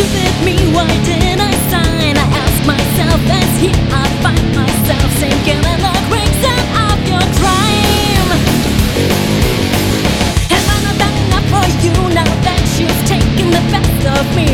stupid me, why didn't I sign? I ask myself as here I find myself sinking in the quicksand of your crime. Have I not done enough for you now that you've taken the best of me?